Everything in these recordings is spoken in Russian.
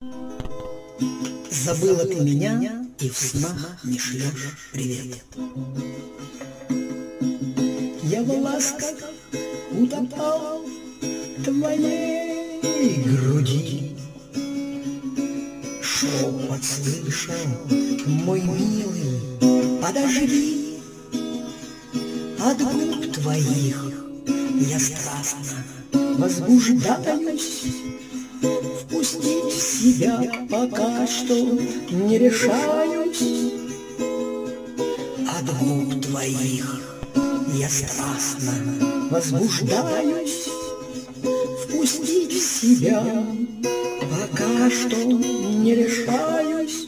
Забыла ты меня, и в снах не шлешь привет. Я в ласках утопал твоей груди. Шепот слышал, мой милый, подожди. От губ твоих я страстно возбуждаюсь. Впустить в себя пока что не решаюсь. От губ твоих я страстно возбуждаюсь. Впустить в себя пока что не решаюсь.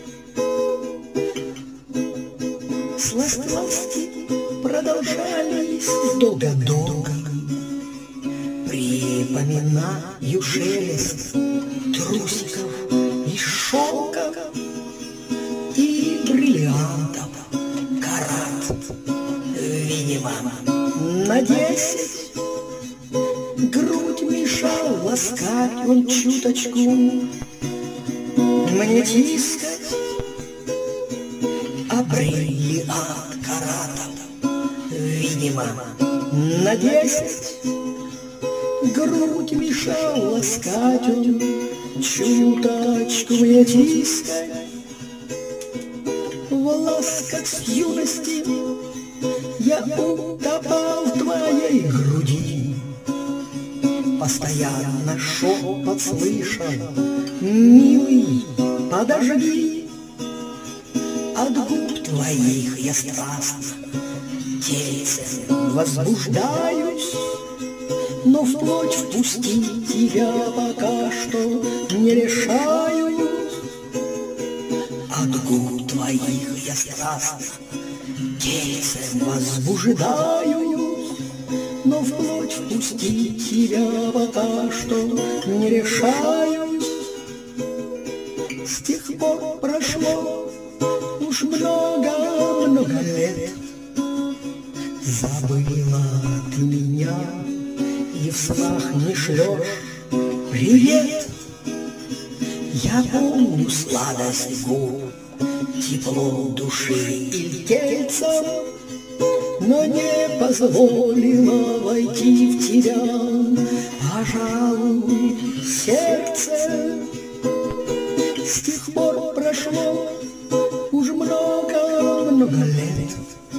Сласти продолжались долго-долго. Припоминаю шелест трусиков и шелка и бриллиантов карат. Видимо, на 10. Грудь мешал ласкать он чуточку, мне тискать, а бриллиант каратом. Видимо, на 10. Грудь мешал ласкать он чуточку, мне тискать. В ласках с юности я утопал в твоей груди. Постоянно шепот слышал, милый, подожди. От губ твоих я страстно тельцем возбуждаюсь. Но вплоть впустить тебя пока что не решаюсь. От губ твоих я страстно тельцем возбуждаюсь. Но вплоть впустить тебя пока что не решаюсь. С тех пор прошло уж много-много лет. Забыла ты меня, и в снах не шлешь привет. Я помню сладость губ, тепло души и тельца, но не позволила войти в тебя, пожалуй, сердце. С тех пор прошло уж много-много лет.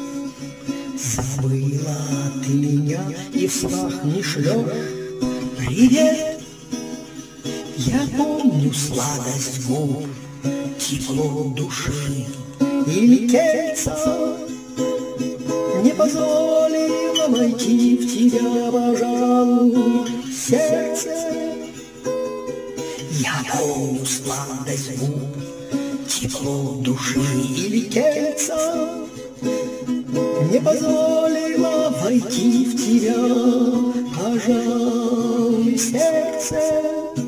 Забыла ты меня, и в снах не шлешь привет. Я помню сладость губ, тепло души или тельца, не позволила войти в тебя, пожалуй, сердце. Я помню сладость губ, тепло души или тельца, не позволила войти в тебя, пожалуй, сердце.